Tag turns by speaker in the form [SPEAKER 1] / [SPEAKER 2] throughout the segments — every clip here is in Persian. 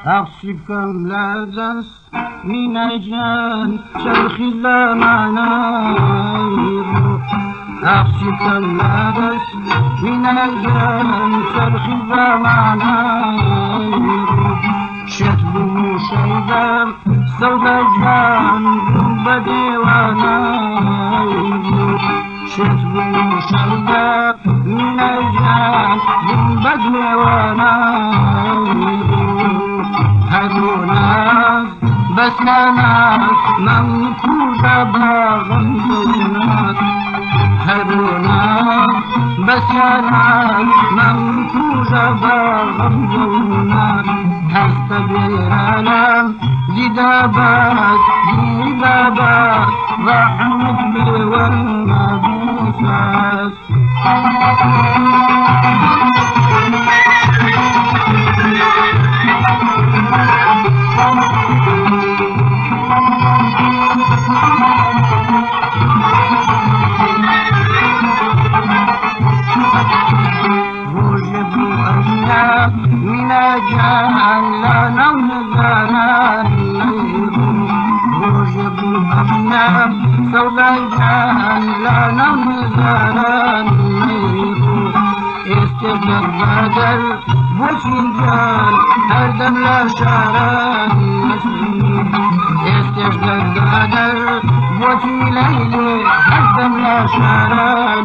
[SPEAKER 1] أغشكم لا دس من أجان شرخ زمانا أغشكم لا دس من أجان شرخ زمانا شتب مشيبة سودا جان بديوانا شتب مشيبة من أجان بديوانا هدونا بس أنا منكوشة بغمزونات هدونا بس أنا منكوشة بغمزونات هستبير ألم جدابات جدابات رحمة بي والنبوسات من أجان لا نوزانا رجب الأبناء سودا جان لا نوزانا استجاب بدل بوشنجان هردم لا شاران استجاب بدل بوشي ليلي هردم لا شاران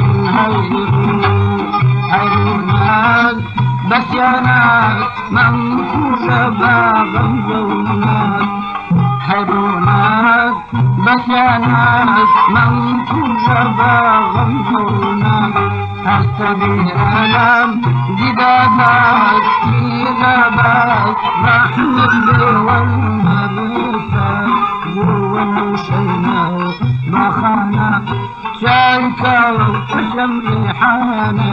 [SPEAKER 1] هيروناز بس يا ناس منكوشة بغمزوناس هيروناز بس يا ناس منكوشة بغمزوناس هستبير ألم جدابات جدابات رحمة بي والنبوسات جوانا وشينا بخانا شايكا وشم ريحانا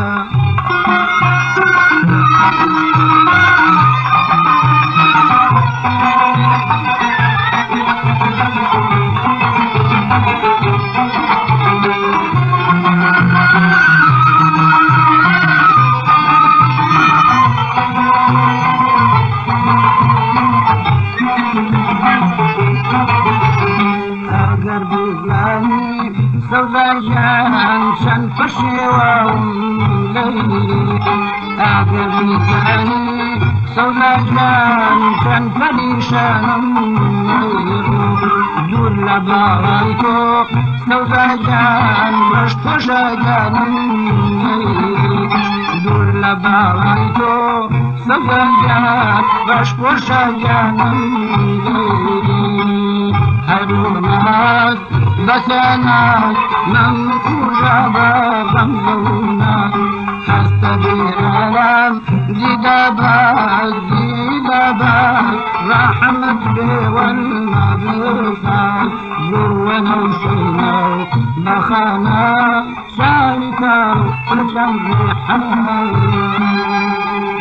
[SPEAKER 1] سودا جان شن فشوا ليلي أعجب جاني سودا جان شن فليشان دور لباريتو سودا جان بشتوش جان دور لباريتو سودا جان بشتوش جان هدوناس بس أنا منكوشة بغمزوناس هستبير ألم جدابات جدابات رحمة بي والنبوسات جوانا وشينا بخانا شايكا وشم ريحان